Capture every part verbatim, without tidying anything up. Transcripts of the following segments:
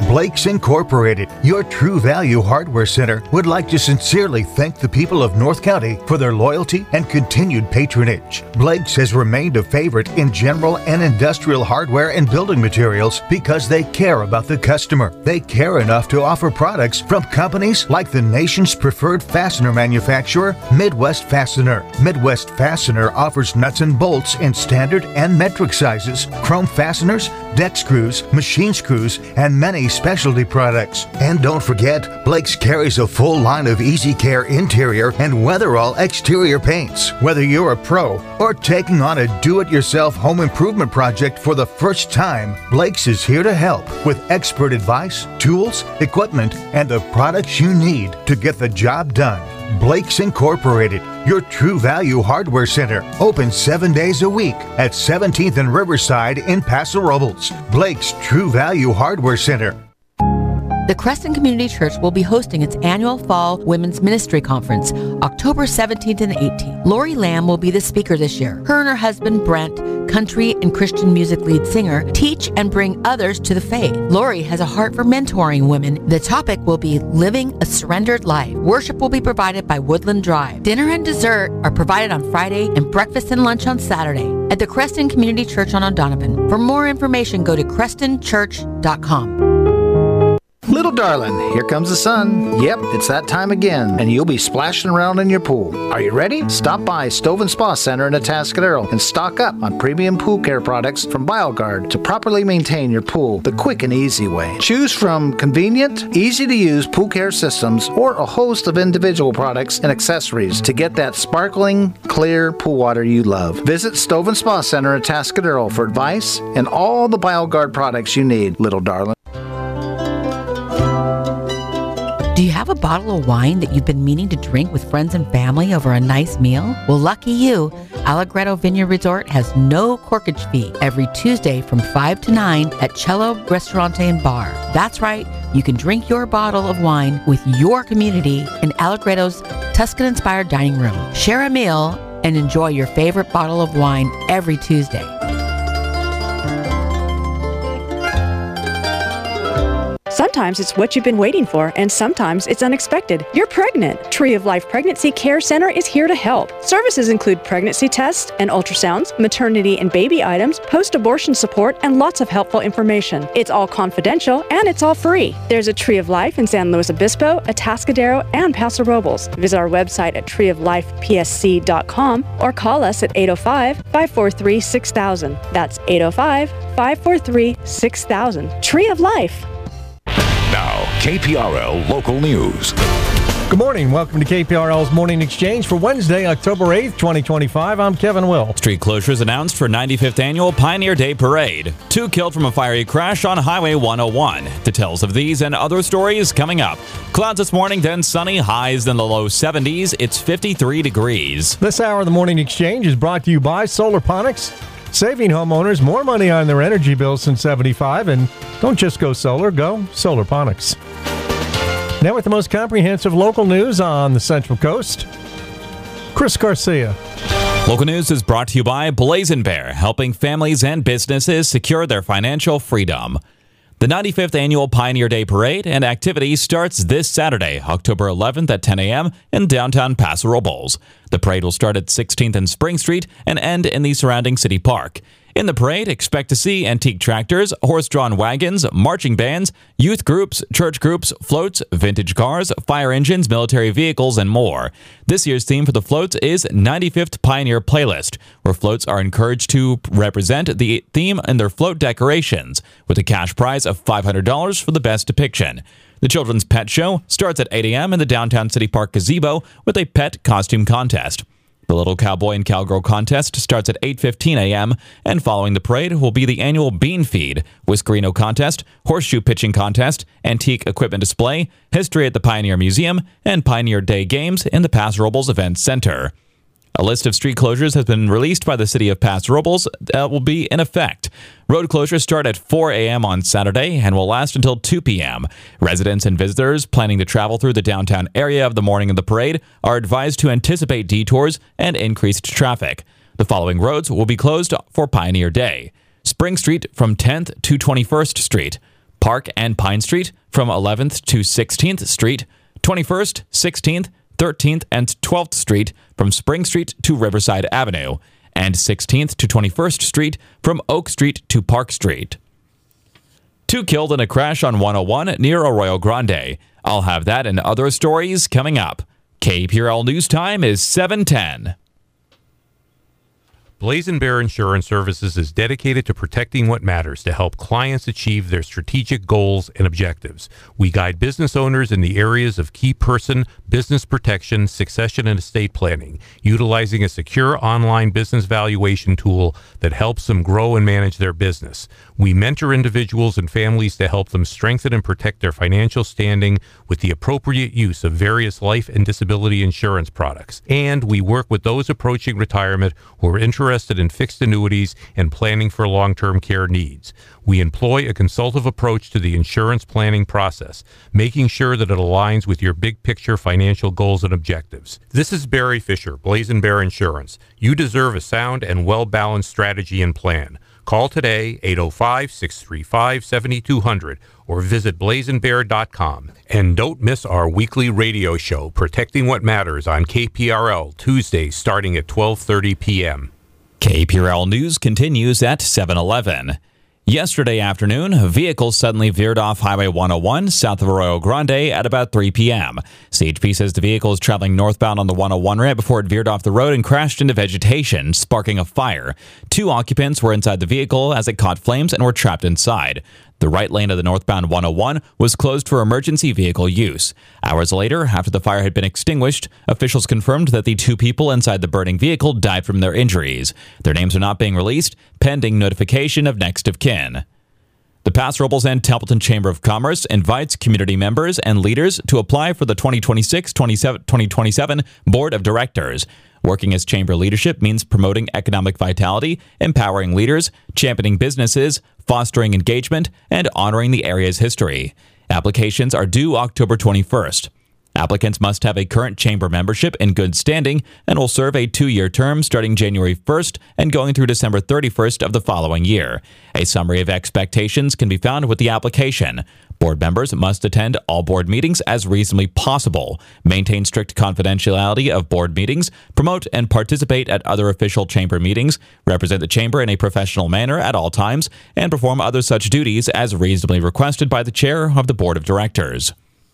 Blake's Incorporated, your True Value Hardware Center, would like to sincerely thank the people of North County for their loyalty and continued patronage. Blake's has remained a favorite in general and industrial hardware and building materials because they care about the customer. They care enough to offer products from companies like the nation's preferred fastener manufacturer, Midwest Fastener. Midwest Fastener offers nuts and bolts in standard and metric sizes, chrome fasteners, deck screws, machine screws, and many specialty products. And don't forget, Blake's carries a full line of Easy Care interior and Weatherall exterior paints. Whether you're a pro or taking on a do-it-yourself home improvement project for the first time, Blake's is here to help with expert advice, tools, equipment, and the products you need to get the job done. Blake's Incorporated, your True Value Hardware Center, open seven days a week at seventeenth and Riverside in Paso Robles. Blake's True Value Hardware Center. The Creston Community Church will be hosting its annual Fall Women's Ministry Conference, October seventeenth and eighteenth. Lori Lamb will be the speaker this year. Her and her husband, Brent, country and Christian music lead singer, teach and bring others to the faith. Lori has a heart for mentoring women. The topic will be Living a Surrendered Life. Worship will be provided by Woodland Drive. Dinner and dessert are provided on Friday and breakfast and lunch on Saturday at the Creston Community Church on O'Donovan. For more information, go to creston church dot com. Little darling, here comes the sun. Yep, it's that time again, and you'll be splashing around in your pool. Are you ready? Stop by Stove and Spa Center in Atascadero and stock up on premium pool care products from BioGuard to properly maintain your pool the quick and easy way. Choose from convenient, easy-to-use pool care systems or a host of individual products and accessories to get that sparkling, clear pool water you love. Visit Stove and Spa Center in Atascadero for advice and all the BioGuard products you need, little darling. Do you have a bottle of wine that you've been meaning to drink with friends and family over a nice meal? Well, lucky you, Allegretto Vineyard Resort has no corkage fee every Tuesday from five to nine at Cello Restaurante and Bar. That's right, you can drink your bottle of wine with your community in Allegretto's Tuscan-inspired dining room. Share a meal and enjoy your favorite bottle of wine every Tuesday. Sometimes it's what you've been waiting for, and sometimes it's unexpected. You're pregnant. Tree of Life Pregnancy Care Center is here to help. Services include pregnancy tests and ultrasounds, maternity and baby items, post-abortion support, and lots of helpful information. It's all confidential, and it's all free. There's a Tree of Life in San Luis Obispo, Atascadero, and Paso Robles. Visit our website at tree of life p s c dot com or call us at eight oh five, five four three, six thousand. That's eight oh five, five four three, six thousand. Tree of Life. Now, K P R L Local News. Good morning. Welcome to K P R L's Morning Exchange for Wednesday, October eighth, twenty twenty-five. I'm Kevin Will. Street closures announced for ninety-fifth Annual Pioneer Day Parade. Two killed from a fiery crash on Highway one oh one. Details of these and other stories coming up. Clouds this morning, then sunny, highs in the low seventies. It's fifty-three degrees. This hour of the Morning Exchange is brought to you by Solarponics, saving homeowners more money on their energy bills since seventy-five. And don't just go solar, go Solarponics. Now with the most comprehensive local news on the Central Coast, Chris Garcia. Local news is brought to you by Blazing Bear, helping families and businesses secure their financial freedom. The ninety-fifth Annual Pioneer Day Parade and activity starts this Saturday, October eleventh at ten a.m. in downtown Paso Robles. The parade will start at sixteenth and Spring Street and end in the surrounding city park. In the parade, expect to see antique tractors, horse-drawn wagons, marching bands, youth groups, church groups, floats, vintage cars, fire engines, military vehicles, and more. This year's theme for the floats is ninety-fifth Pioneer Playlist, where floats are encouraged to represent the theme in their float decorations, with a cash prize of five hundred dollars for the best depiction. The Children's Pet Show starts at eight a.m. in the downtown City Park gazebo with a pet costume contest. The Little Cowboy and Cowgirl contest starts at eight fifteen a.m., and following the parade will be the annual Bean Feed, Whiskerino contest, horseshoe pitching contest, antique equipment display, history at the Pioneer Museum, and Pioneer Day games in the Paso Robles Events Center. A list of street closures has been released by the city of Paso Robles that will be in effect. Road closures start at four a.m. on Saturday and will last until two p.m. Residents and visitors planning to travel through the downtown area of the morning of the parade are advised to anticipate detours and increased traffic. The following roads will be closed for Pioneer Day: Spring Street from tenth to twenty-first Street, Park and Pine Street from eleventh to sixteenth Street, twenty-first, sixteenth, thirteenth, and twelfth Street from Spring Street to Riverside Avenue, and sixteenth to twenty-first Street from Oak Street to Park Street. Two killed in a crash on one oh one near Arroyo Grande. I'll have that and other stories coming up. K P R L News Time is seven ten. Blazing Bear Insurance Services is dedicated to protecting what matters to help clients achieve their strategic goals and objectives. We guide business owners in the areas of key person, business protection, succession, and estate planning, utilizing a secure online business valuation tool that helps them grow and manage their business. We mentor individuals and families to help them strengthen and protect their financial standing with the appropriate use of various life and disability insurance products. And we work with those approaching retirement who are interested interested in fixed annuities and planning for long-term care needs. We employ a consultative approach to the insurance planning process, making sure that it aligns with your big picture financial goals and objectives. This is Barry Fisher, Blazing Bear Insurance. You deserve a sound and well-balanced strategy and plan. Call today, eight oh five, six three five, seven two zero zero, or visit blazing bear dot com. And don't miss our weekly radio show, Protecting What Matters, on K P R L, Tuesdays starting at twelve thirty p.m. K P R L News continues at seven eleven. Yesterday afternoon, a vehicle suddenly veered off Highway one oh one south of Arroyo Grande at about three p.m. C H P says the vehicle was traveling northbound on the one oh one ramp before it veered off the road and crashed into vegetation, sparking a fire. Two occupants were inside the vehicle as it caught flames and were trapped inside. The right lane of the northbound one oh one was closed for emergency vehicle use. Hours later, after the fire had been extinguished, officials confirmed that the two people inside the burning vehicle died from their injuries. Their names are not being released, pending notification of next of kin. The Paso Robles and Templeton Chamber of Commerce invites community members and leaders to apply for the twenty twenty-six twenty twenty-seven Board of Directors. Working as chamber leadership means promoting economic vitality, empowering leaders, championing businesses, fostering engagement, and honoring the area's history. Applications are due October twenty-first. Applicants must have a current chamber membership in good standing and will serve a two-year term starting January first and going through December thirty-first of the following year. A summary of expectations can be found with the application. Board members must attend all board meetings as reasonably possible, maintain strict confidentiality of board meetings, promote and participate at other official chamber meetings, represent the chamber in a professional manner at all times, and perform other such duties as reasonably requested by the chair of the board of directors.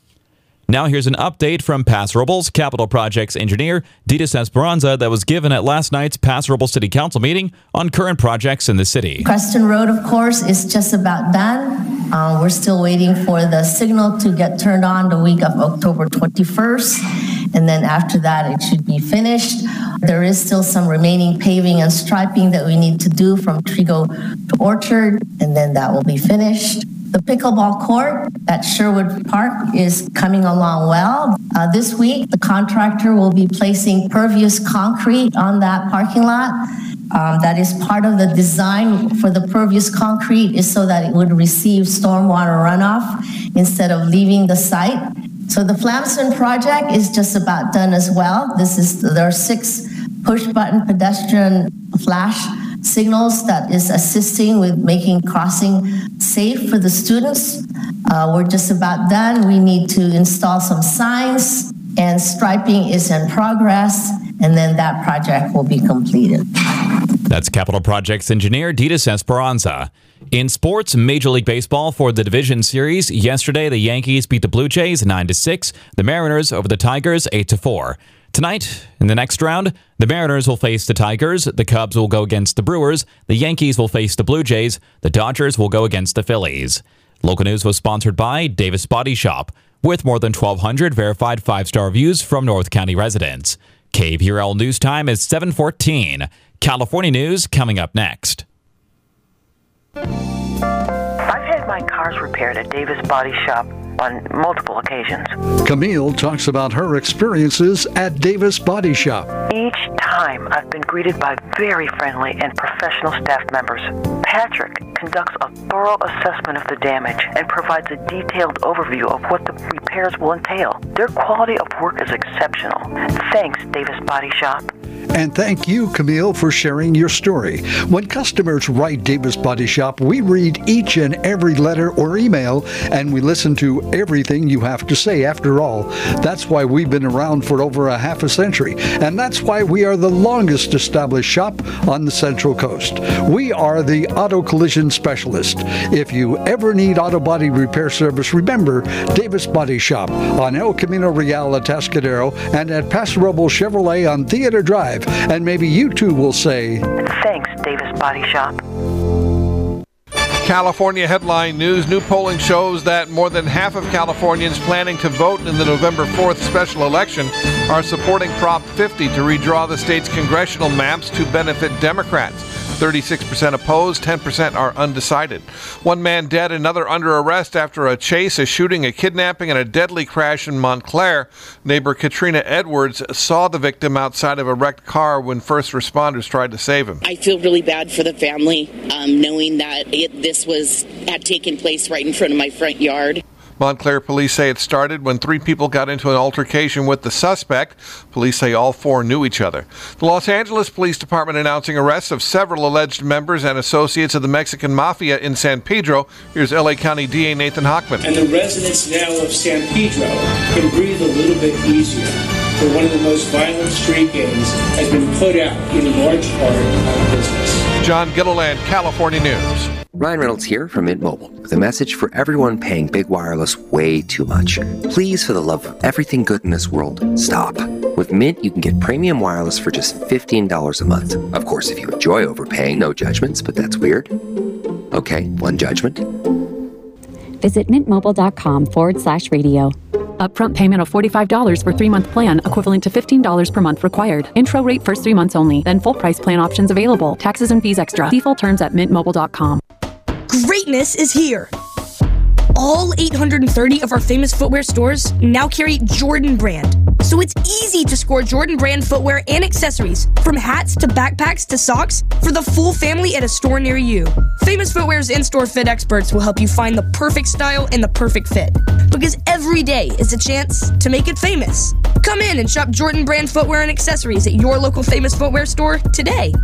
Now here's an update from Paso Robles Capital Projects engineer Ditas Esperanza that was given at last night's Paso Robles City Council meeting on current projects in the city. Creston Road, of course, is just about done. Uh, we're still waiting for the signal to get turned on the week of October twenty-first, and then after that it should be finished. There is still some remaining paving and striping that we need to do from Trigo to Orchard, and then that will be finished. The pickleball court at Sherwood Park is coming along well. Uh, this week, the contractor will be placing pervious concrete on that parking lot. Um, that is part of the design for the pervious concrete is so that it would receive stormwater runoff instead of leaving the site. So the Flamson project is just about done as well. This is there are six push-button pedestrian flash signals that is assisting with making crossing safe for the students. Uh, we're just about done. We need to install some signs, and striping is in progress, and then that project will be completed. That's Capital Projects engineer Ditas Esperanza. In sports, Major League Baseball for the Division Series, yesterday the Yankees beat the Blue Jays nine to six, the Mariners over the Tigers eight to four. Tonight, in the next round, the Mariners will face the Tigers, the Cubs will go against the Brewers, the Yankees will face the Blue Jays, the Dodgers will go against the Phillies. Local news was sponsored by Davis Body Shop, with more than twelve hundred verified five-star reviews from North County residents. K P R L News Time is seven fourteen. California news coming up next. I've had my cars repaired at Davis Body Shop on multiple occasions. Camille talks about her experiences at Davis Body Shop. Each time I've been greeted by very friendly and professional staff members. Patrick conducts a thorough assessment of the damage and provides a detailed overview of what the repairs will entail. Their quality of work is exceptional. Thanks, Davis Body Shop. And thank you, Camille, for sharing your story. When customers write Davis Body Shop, we read each and every letter or email, and we listen to everything you have to say. After all, that's why we've been around for over a half a century, and that's why we are the longest established shop on the Central Coast. We are the Auto Collision Specialist. If you ever need auto body repair service, remember Davis Body Shop on El Camino Real at Atascadero and at Paso Robles Chevrolet on Theater Drive. And maybe you too will say, thanks, Davis Body Shop. California headline news. New polling shows that more than half of Californians planning to vote in the November fourth special election are supporting Prop fifty to redraw the state's congressional maps to benefit Democrats. thirty-six percent opposed, ten percent are undecided. One man dead, another under arrest after a chase, a shooting, a kidnapping, and a deadly crash in Montclair. Neighbor Katrina Edwards saw the victim outside of a wrecked car when first responders tried to save him. I feel really bad for the family, um, knowing that it, this was had taken place right in front of my front yard. Montclair police say it started when three people got into an altercation with the suspect. Police say all four knew each other. The Los Angeles Police Department announcing arrests of several alleged members and associates of the Mexican Mafia in San Pedro. Here's L A County D A Nathan Hochman. And the residents now of San Pedro can breathe a little bit easier. For one of the most violent street gangs has been put out in large part out of business. John Gilliland, California News. Ryan Reynolds here from Mint Mobile with a message for everyone paying big wireless way too much. Please, for the love of everything good in this world, stop. With Mint, you can get premium wireless for just fifteen dollars a month. Of course, if you enjoy overpaying, no judgments, but that's weird. Okay, one judgment. Visit mintmobile.com forward slash radio. Upfront payment of forty-five dollars for three-month plan, equivalent to fifteen dollars per month required. Intro rate first three months only, then full price plan options available. Taxes and fees extra. See full terms at mint mobile dot com. Greatness is here. All eight hundred thirty of our famous footwear stores now carry Jordan Brand. So it's easy to score Jordan Brand footwear and accessories, from hats to backpacks to socks, for the full family at a store near you. Famous Footwear's in-store fit experts will help you find the perfect style and the perfect fit. Because every day is a chance to make it famous. Come in and shop Jordan Brand footwear and accessories at your local Famous Footwear store today.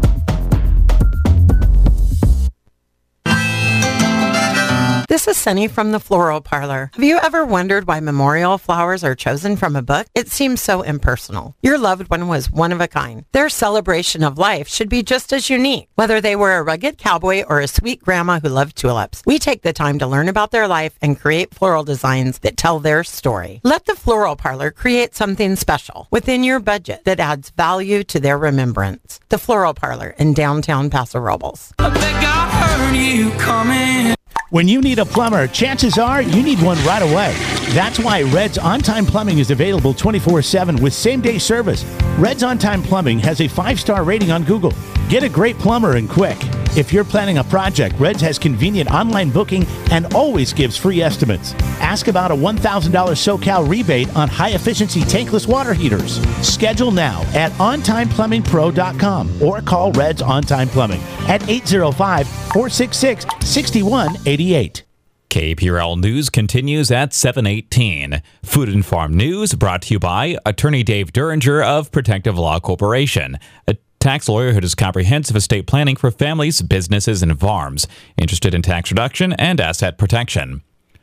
This is Sunny from the Floral Parlor. Have you ever wondered why memorial flowers are chosen from a book? It seems so impersonal. Your loved one was one of a kind. Their celebration of life should be just as unique. Whether they were a rugged cowboy or a sweet grandma who loved tulips, we take the time to learn about their life and create floral designs that tell their story. Let the Floral Parlor create something special within your budget that adds value to their remembrance. The Floral Parlor in downtown Paso Robles. I think I heard you coming. When you need a plumber, chances are you need one right away. That's why Red's On Time Plumbing is available twenty-four seven with same-day service. Red's On Time Plumbing has a five-star rating on Google. Get a great plumber and quick. If you're planning a project, Red's has convenient online booking and always gives free estimates. Ask about a one thousand dollars SoCal rebate on high-efficiency tankless water heaters. Schedule now at on time plumbing pro dot com or call Red's On Time Plumbing at eight zero five, four six six, six one eight eight. K P R L News continues at seven eighteen. Food and Farm News brought to you by Attorney Dave Duringer of Protective Law Corporation, a tax lawyer who does comprehensive estate planning for families, businesses, and farms, interested in tax reduction and asset protection.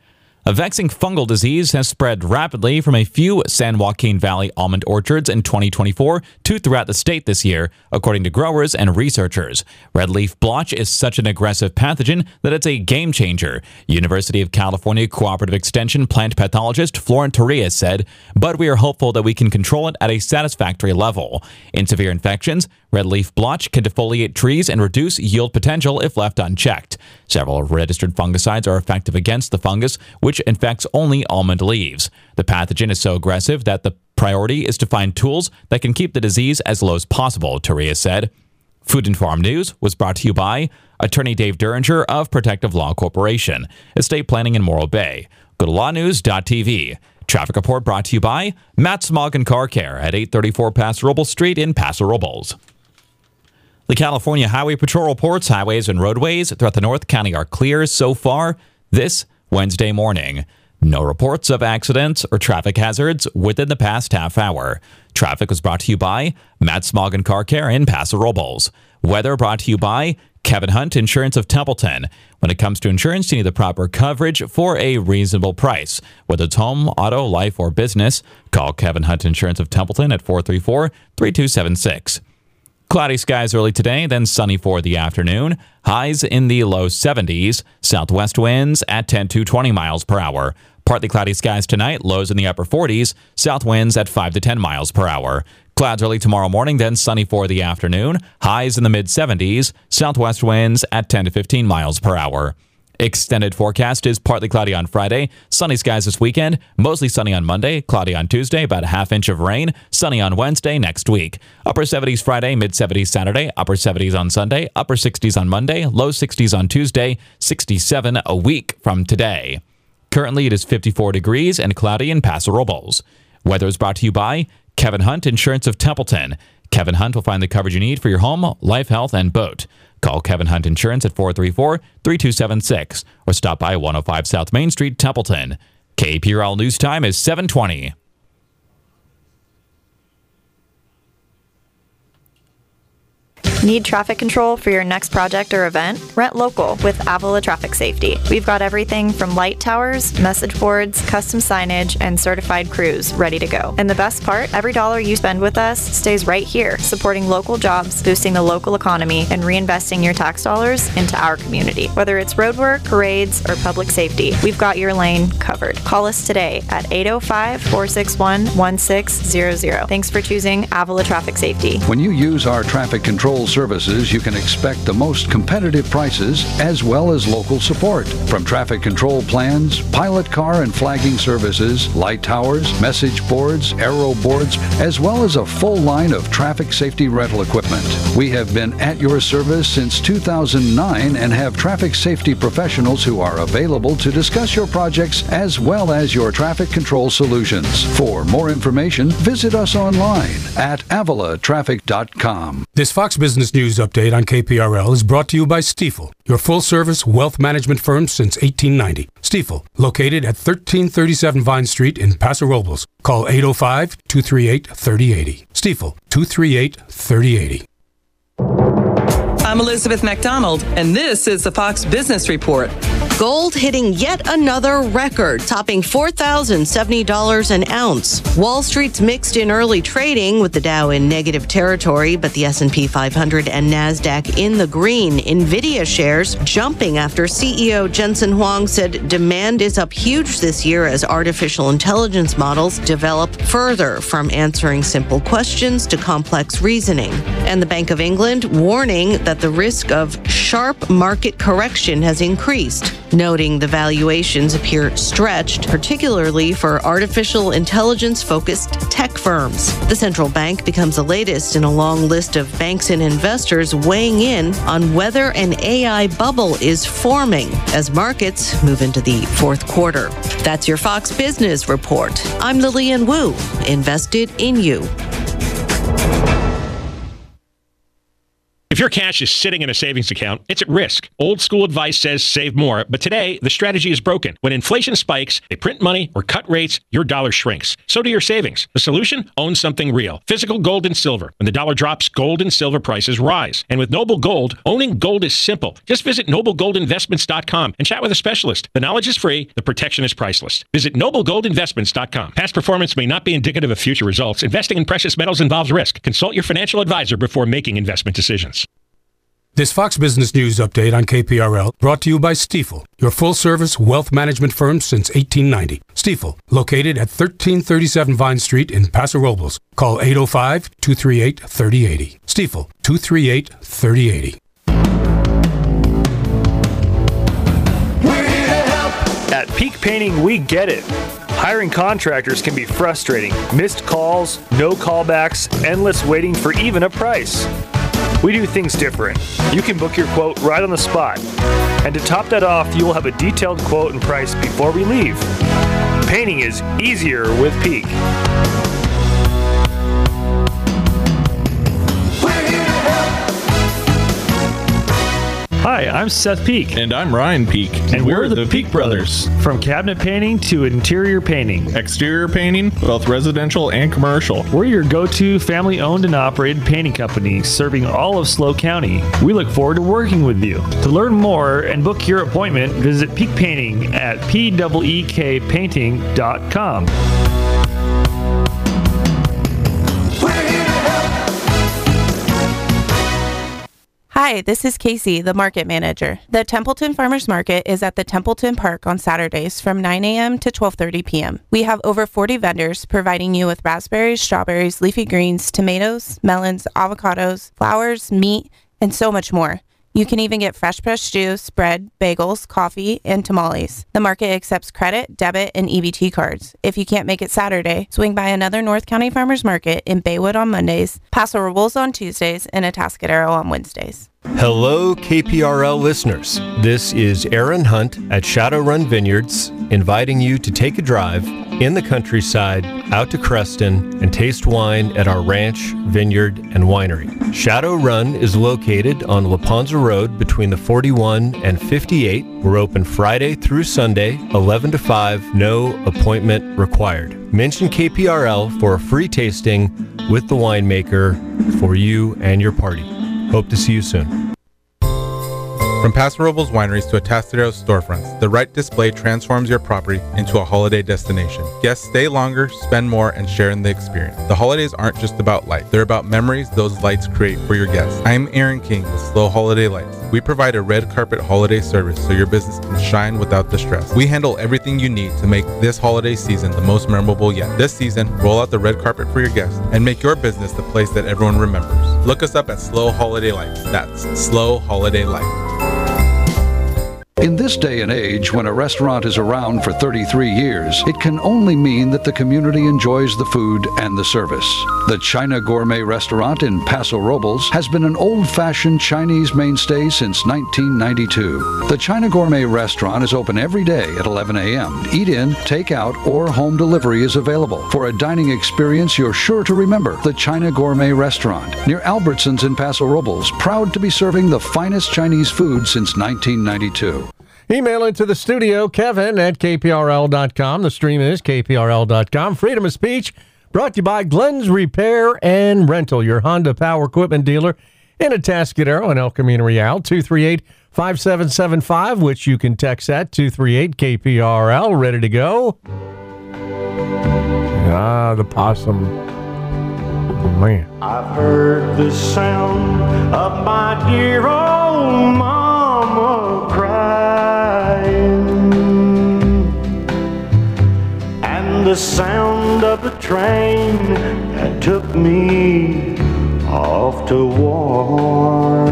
A vexing fungal disease has spread rapidly from a few San Joaquin Valley almond orchards in twenty twenty-four to throughout the state this year, according to growers and researchers. Red leaf blotch is such an aggressive pathogen that it's a game changer. University of California Cooperative Extension plant pathologist Florent Torres said, but we are hopeful that we can control it at a satisfactory level. In severe infections, red leaf blotch can defoliate trees and reduce yield potential if left unchecked. Several registered fungicides are effective against the fungus, which infects only almond leaves. The pathogen is so aggressive that the priority is to find tools that can keep the disease as low as possible, Torres said. Food and Farm News was brought to you by Attorney Dave Duringer of Protective Law Corporation, Estate Planning in Morro Bay. Go to law news dot t v. Traffic report brought to you by Matt Smog and Car Care at eight thirty-four Paso Robles Street in Paso Robles. The California Highway Patrol reports highways and roadways throughout the North County are clear so far this Wednesday morning. No reports of accidents or traffic hazards within the past half hour. Traffic was brought to you by Matt Smogin Car Care in Paso Robles. Weather brought to you by Kevin Hunt Insurance of Templeton. When it comes to insurance, you need the proper coverage for a reasonable price. Whether it's home, auto, life, or business, call Kevin Hunt Insurance of Templeton at four three four, three two seven six. Cloudy skies early today, then sunny for the afternoon. Highs in the low seventies. Southwest winds at ten to twenty miles per hour. Partly cloudy skies tonight, lows in the upper forties. South winds at five to ten miles per hour. Clouds early tomorrow morning, then sunny for the afternoon. Highs in the mid seventies. Southwest winds at ten to fifteen miles per hour. Extended forecast is partly cloudy on Friday, sunny skies this weekend, mostly sunny on Monday, cloudy on Tuesday, about a half inch of rain, sunny on Wednesday next week. Upper seventies Friday, mid seventies Saturday, upper seventies on Sunday, upper sixties on Monday, low sixties on Tuesday, sixty-seven a week from today. Currently it is fifty-four degrees and cloudy in Paso Robles. Weather is brought to you by Kevin Hunt Insurance of Templeton. Kevin Hunt will find the coverage you need for your home, life, health, and boat. Call Kevin Hunt Insurance at four three four, three two seven six or stop by one oh five South Main Street, Templeton. K P R L News Time is seven twenty. Need traffic control for your next project or event? Rent local with Avila Traffic Safety. We've got everything from light towers, message boards, custom signage, and certified crews ready to go. And the best part, every dollar you spend with us stays right here, supporting local jobs, boosting the local economy, and reinvesting your tax dollars into our community. Whether it's roadwork, parades, or public safety, we've got your lane covered. Call us today at eight oh five, four six one, one six zero zero. Thanks for choosing Avila Traffic Safety. When you use our traffic control services, you can expect the most competitive prices as well as local support. From traffic control plans, pilot car and flagging services, light towers, message boards, arrow boards, as well as a full line of traffic safety rental equipment. We have been at your service since two thousand nine and have traffic safety professionals who are available to discuss your projects as well as your traffic control solutions. For more information, visit us online at avila traffic dot com. This Fox Business News update on K P R L is brought to you by Stifel, your full-service wealth management firm since eighteen ninety. Stifel, located at thirteen thirty-seven Vine Street in Paso Robles. Call eight oh five, two three eight, three oh eight oh. Stifel, two three eight, three oh eight oh. I'm Elizabeth McDonald, and this is the Fox Business Report. Gold hitting yet another record, topping four thousand seventy dollars an ounce. Wall Street's mixed in early trading, with the Dow in negative territory, but the S and P five hundred and NASDAQ in the green. Nvidia shares jumping after C E O Jensen Huang said demand is up huge this year as artificial intelligence models develop further, from answering simple questions to complex reasoning. And the Bank of England warning that the risk of sharp market correction has increased, noting the valuations appear stretched, particularly for artificial intelligence-focused tech firms. The central bank becomes the latest in a long list of banks and investors weighing in on whether an A I bubble is forming as markets move into the fourth quarter. That's your Fox Business Report. I'm Lillian Wu, invested in you. If your cash is sitting in a savings account, it's at risk. Old school advice says save more, but today the strategy is broken. When inflation spikes, they print money or cut rates, your dollar shrinks. So do your savings. The solution? Own something real. Physical gold and silver. When the dollar drops, gold and silver prices rise. And with Noble Gold, owning gold is simple. Just visit noble gold investments dot com and chat with a specialist. The knowledge is free. The protection is priceless. Visit noble gold investments dot com. Past performance may not be indicative of future results. Investing in precious metals involves risk. Consult your financial advisor before making investment decisions. This Fox Business News update on K P R L brought to you by Stifel, your full-service wealth management firm since eighteen ninety. Stifel, located at thirteen thirty-seven Vine Street in Paso Robles. Call eight oh five, two three eight, three oh eight oh. Stifel, two three eight, three oh eight oh. We're here to help. At Peak Painting, we get it. Hiring contractors can be frustrating. Missed calls, no callbacks, endless waiting for even a price. We do things different. You can book your quote right on the spot. And to top that off, you will have a detailed quote and price before we leave. Painting is easier with Peak. Hi, I'm Seth Peak. And I'm Ryan Peak. And we're, we're the, the Peak, Peak Brothers. Brothers. From cabinet painting to interior painting. Exterior painting, both residential and commercial. We're your go-to family-owned and operated painting company serving all of SLO County. We look forward to working with you. To learn more and book your appointment, visit Peak Painting at P E E K painting dot com. Hi, this is Casey, the market manager. The Templeton Farmers Market is at the Templeton Park on Saturdays from nine a.m. to twelve thirty p.m. We have over forty vendors providing you with raspberries, strawberries, leafy greens, tomatoes, melons, avocados, flowers, meat, and so much more. You can even get fresh pressed juice, bread, bagels, coffee, and tamales. The market accepts credit, debit, and E B T cards. If you can't make it Saturday, swing by another North County Farmers Market in Baywood on Mondays, Paso Robles on Tuesdays, and Atascadero on Wednesdays. Hello, K P R L listeners. This is Aaron Hunt at Shadowrun Vineyards, inviting you to take a drive in the countryside out to Creston and taste wine at our ranch, vineyard, and winery. Shadowrun is located on La Ponza Road between the forty-one and fifty-eight. We're open Friday through Sunday, eleven to five, no appointment required. Mention K P R L for a free tasting with the winemaker for you and your party. Hope to see you soon. From Paso Robles Wineries to Atascadero storefronts, the right display transforms your property into a holiday destination. Guests stay longer, spend more, and share in the experience. The holidays aren't just about light. They're about memories those lights create for your guests. I'm Aaron King with SLO Holiday Lights. We provide a red carpet holiday service so your business can shine without the stress. We handle everything you need to make this holiday season the most memorable yet. This season, roll out the red carpet for your guests and make your business the place that everyone remembers. Look us up at SLO Holiday Lights. That's SLO Holiday Lights. In this day and age, when a restaurant is around for thirty-three years, it can only mean that the community enjoys the food and the service. The China Gourmet Restaurant in Paso Robles has been an old-fashioned Chinese mainstay since nineteen ninety-two. The China Gourmet Restaurant is open every day at eleven a.m. Eat-in, take-out, or home delivery is available. For a dining experience you're sure to remember, the China Gourmet Restaurant near Albertsons in Paso Robles, proud to be serving the finest Chinese food since nineteen ninety-two. Email into the studio, Kevin at K P R L dot com. The stream is K P R L dot com. Freedom of Speech brought to you by Glenn's Repair and Rental, your Honda Power Equipment dealer in Atascadero and El Camino Real, two three eight, five seven seven five, which you can text at two three eight K P R L. Ready to go? Ah, the possum. Man. I've heard the sound of my dear old mama crying, and the sound of the train that took me off to war,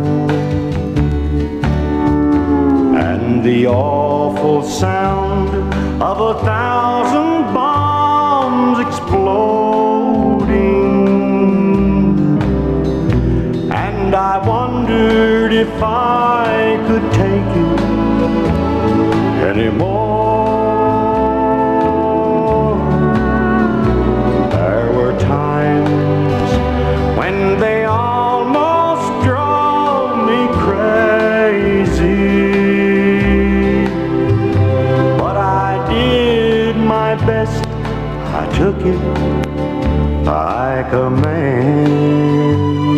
and the awful sound of a thousand bombs exploding. And I wondered if I could take it anymore. There were times when they almost drove me crazy, but I did my best. I took it like a man.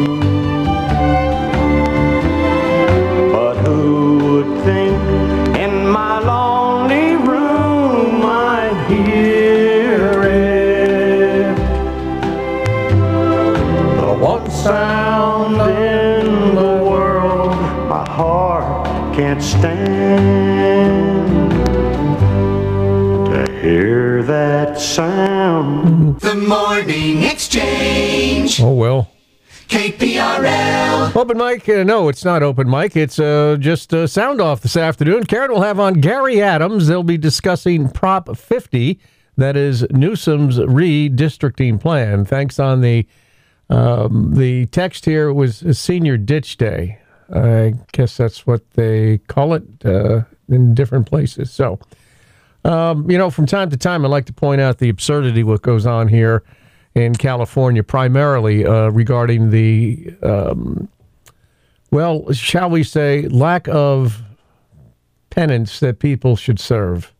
Sound in the world my heart can't stand, to hear that sound. The Morning Exchange. Oh, well. K P R L. Open mic? Uh, no, it's not open mic. It's uh, just uh, sound off this afternoon. Karen will have on Gary Adams. They'll be discussing Prop fifty, that is Newsom's redistricting plan. Thanks on the Um, the text here was Senior Ditch Day. I guess that's what they call it uh, in different places. So, um, you know, from time to time, I like to point out the absurdity of what goes on here in California, primarily uh, regarding the um, well, shall we say, lack of penance that people should serve.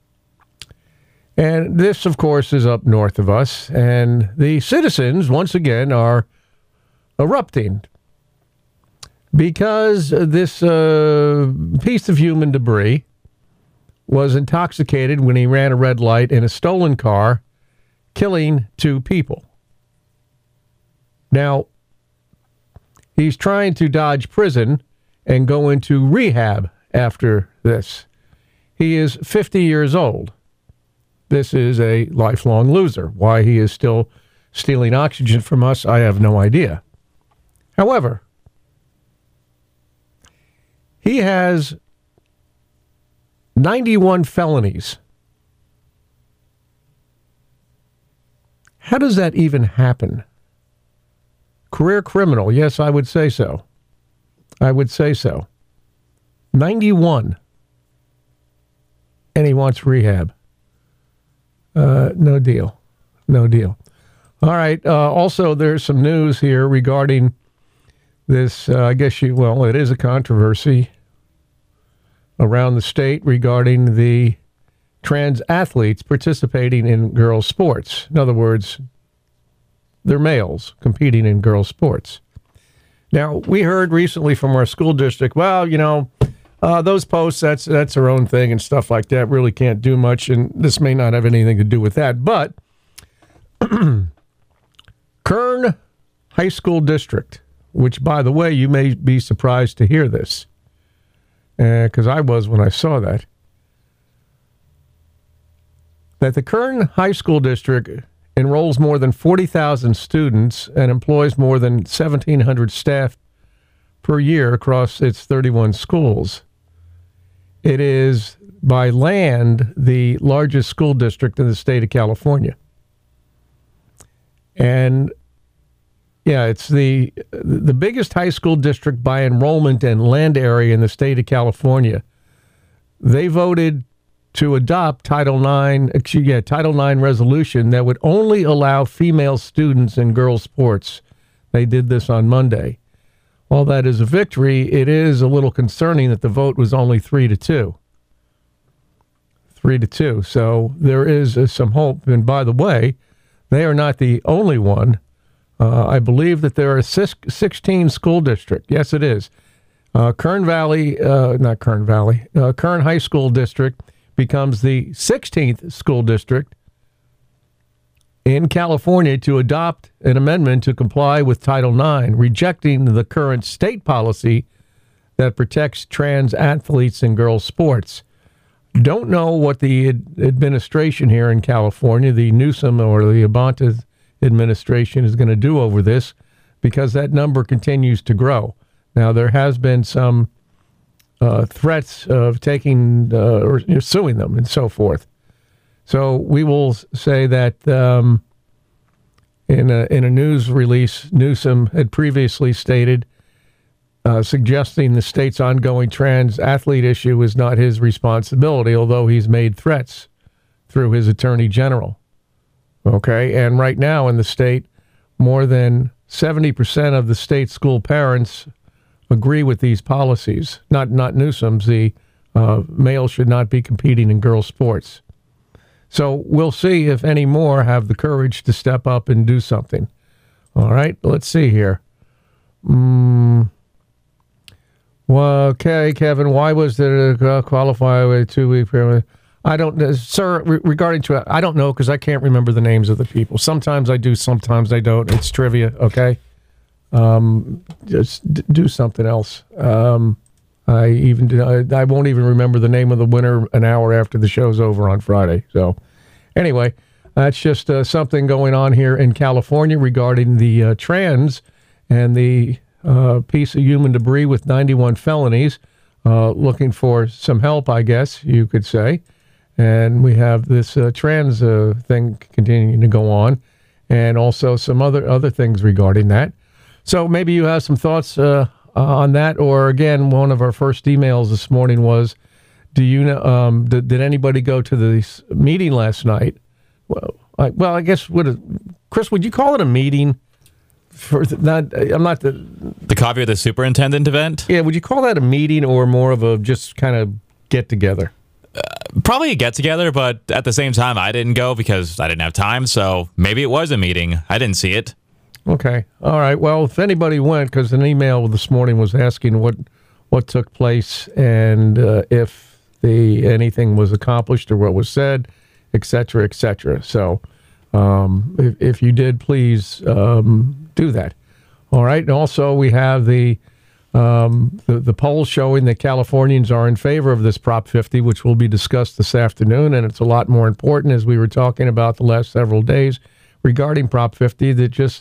And this, of course, is up north of us, and the citizens, once again, are erupting because this uh, piece of human debris was intoxicated when he ran a red light in a stolen car, killing two people. Now, he's trying to dodge prison and go into rehab after this. He is fifty years old. This is a lifelong loser. Why he is still stealing oxygen from us, I have no idea. However, he has ninety-one felonies. How does that even happen? Career criminal, yes, I would say so. I would say so. ninety-one. And he wants rehab. Uh, no deal. No deal. All right. Uh, also, there's some news here regarding this, uh, I guess you, well, it is a controversy around the state regarding the trans athletes participating in girls' sports. In other words, they're males competing in girls' sports. Now, we heard recently from our school district, well, you know, uh, those posts, that's that's their own thing and stuff like that, really can't do much, and this may not have anything to do with that. But Kern High School District, which, by the way, you may be surprised to hear this, because uh, I was when I saw that, that the Kern High School District enrolls more than forty thousand students and employs more than seventeen hundred staff per year across its thirty-one schools. It is, by land, the largest school district in the state of California. And, yeah, it's the the biggest high school district by enrollment and land area in the state of California. They voted to adopt Title nine, excuse, yeah, Title nine resolution that would only allow female students in girls' sports. They did this on Monday. While that is a victory, it is a little concerning that the vote was only three to two. Three to two. So there is uh, some hope. And by the way, they are not the only one. Uh, I believe that there are sixteen school districts. Yes, it is. Uh, Kern Valley, uh, not Kern Valley, uh, Kern High School District becomes the sixteenth school district in California to adopt an amendment to comply with Title nine, rejecting the current state policy that protects trans athletes in girls' sports. Don't know what the ad- administration here in California, the Newsom or the Abante administration, is going to do over this, because that number continues to grow. Now, there has been some uh, threats of taking uh, or you know, suing them and so forth. So we will say that um, in a, in a news release, Newsom had previously stated, uh, suggesting the state's ongoing trans athlete issue is not his responsibility, although he's made threats through his attorney general. Okay, and right now in the state, more than seventy percent of the state school parents agree with these policies. Not not Newsom's. The uh, males should not be competing in girls' sports. So we'll see if any more have the courage to step up and do something. All right, let's see here. Mm. Well, okay, Kevin, why was there a qualify with two-week period? I don't know, sir, re- regarding to, I don't know, because I can't remember the names of the people. Sometimes I do, sometimes I don't. It's trivia, okay? Um, just d- do something else. Um, I even do, I, I won't even remember the name of the winner an hour after the show's over on Friday. So anyway, that's just uh, something going on here in California regarding the uh, trans and the uh, piece of human debris with ninety-one felonies, uh, looking for some help, I guess you could say. And we have this uh, trans uh, thing continuing to go on, and also some other other things regarding that. So maybe you have some thoughts uh, on that, or again, one of our first emails this morning was, do you know? Um, did, did anybody go to the meeting last night? Well, I, well, I guess would Chris, would you call it a meeting? for the, not, I'm not the the copy of the superintendent event. Yeah, would you call that a meeting or more of a just kind of get together? Uh, probably a get together, but at the same time, I didn't go because I didn't have time. So maybe it was a meeting. I didn't see it. Okay, all right. Well, if anybody went, because an email this morning was asking what what took place and uh, if the anything was accomplished or what was said, et cetera, et cetera. So. Um, if, if you did, please um, do that. All right. And also, we have the, um, the the poll showing that Californians are in favor of this Prop fifty, which will be discussed this afternoon. And it's a lot more important, as we were talking about the last several days regarding Prop fifty, that just,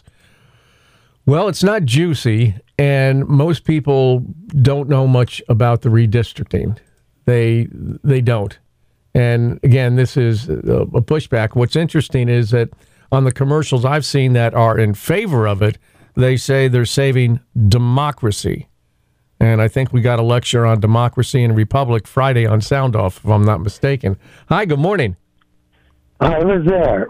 well, it's not juicy. And most people don't know much about the redistricting. They they don't. And again, this is a pushback. What's interesting is that on the commercials I've seen that are in favor of it, they say they're saving democracy. And I think we got a lecture on democracy and republic Friday on Sound Off, if I'm not mistaken. Hi, good morning. I was there.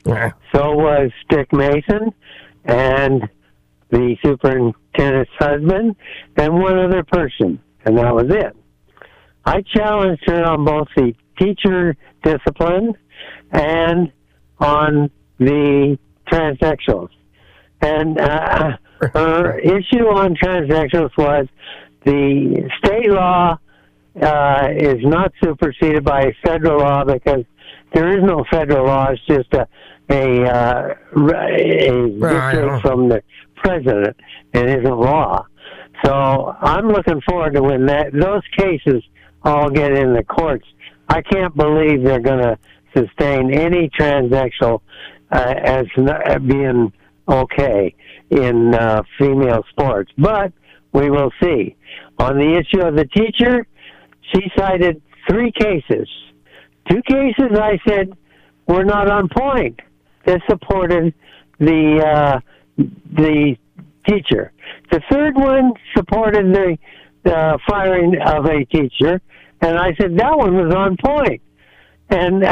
So was Dick Mason and the superintendent's husband and one other person, and that was it. I challenged her on both the teacher discipline and on the transsexuals. And uh, her issue on transsexuals was the state law uh, is not superseded by federal law because there is no federal law. It's just a a, uh, a dictate from the president. It isn't law. So I'm looking forward to when that those cases all get in the courts. I can't believe they're going to sustain any transsexual uh, as not being okay in uh, female sports. But we will see. On the issue of the teacher, she cited three cases. Two cases I said were not on point that supported the uh, the teacher. The third one supported the uh, firing of a teacher. And I said, that one was on point. And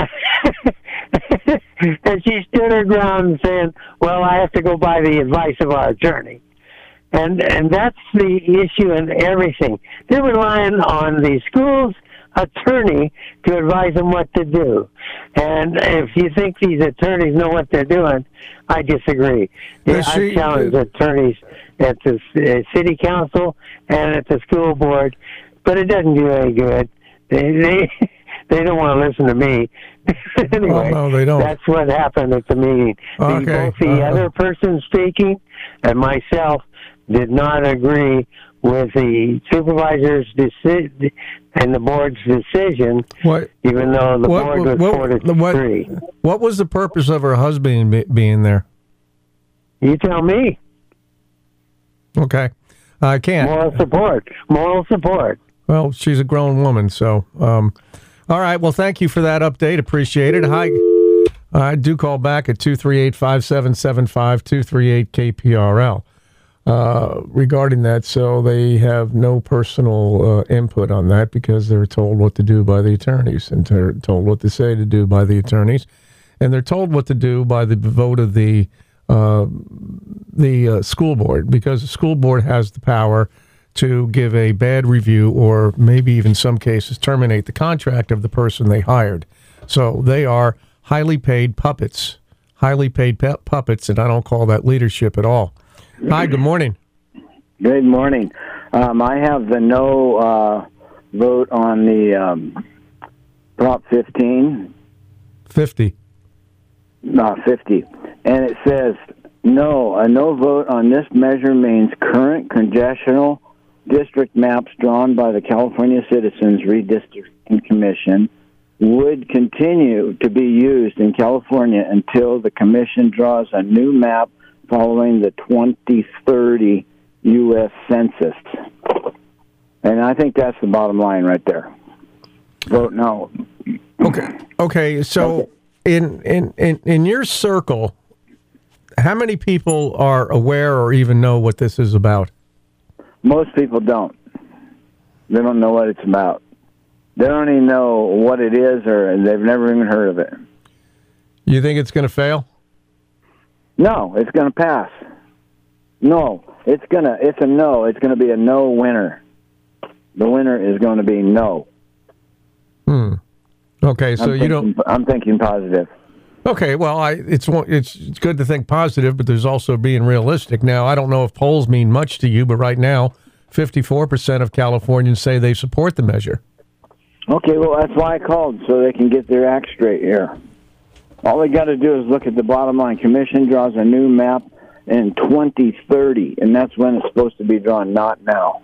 and she stood her ground saying, well, I have to go by the advice of our attorney. And and that's the issue in everything. They're relying on the school's attorney to advise them what to do. And if you think these attorneys know what they're doing, I disagree. Yes, I she, challenge uh, attorneys at the uh, city council and at the school board, but it doesn't do any good. They they, they don't want to listen to me. Anyway, oh, no, they don't. That's what happened at the meeting. Okay. The, both the uh, other person speaking and myself did not agree with the supervisor's decision and the board's decision, what, even though the what, board was what, four to what, three. What was the purpose of her husband be, being there? You tell me. Okay. I can't. Moral support. Moral support. Well, she's a grown woman, so... Um, all right, well, thank you for that update. Appreciate it. Hi. I do call back at two three eight, five seven seven five, two three eight K P R L uh, regarding that. So they have no personal uh, input on that because they're told what to do by the attorneys, and they're told what to say to do by the attorneys, and they're told what to do by the vote of the uh, the uh, school board, because the school board has the power to give a bad review or maybe even some cases terminate the contract of the person they hired. So they are highly paid puppets, highly paid pe- puppets, and I don't call that leadership at all. Hi, good morning. Good morning. Um, I have the no uh, vote on the um, Prop fifteen. fifty. No, fifty. And it says, no, a no vote on this measure means current congressional district maps drawn by the California Citizens Redistricting Commission would continue to be used in California until the commission draws a new map following the twenty thirty U S Census. And I think that's the bottom line right there. Vote no. Okay. Okay, so okay. In, in, in, in your circle, how many people are aware or even know what this is about? Most people don't. They don't know what it's about. They don't even know what it is, or they've never even heard of it. You think it's going to fail? No, it's going to pass. No, it's gonna. It's a no. It's gonna be a no winner. The winner is going to be no. Hmm. Okay, so I'm you thinking, don't. I'm thinking positive. Okay, well, I it's one- it's it's good to think positive, but there's also being realistic. Now, I don't know if polls mean much to you, but right now, fifty-four percent of Californians say they support the measure. Okay, well, that's why I called, so they can get their act straight here. All they got to do is look at the bottom line. Commission draws a new map in twenty thirty, and that's when it's supposed to be drawn, not now.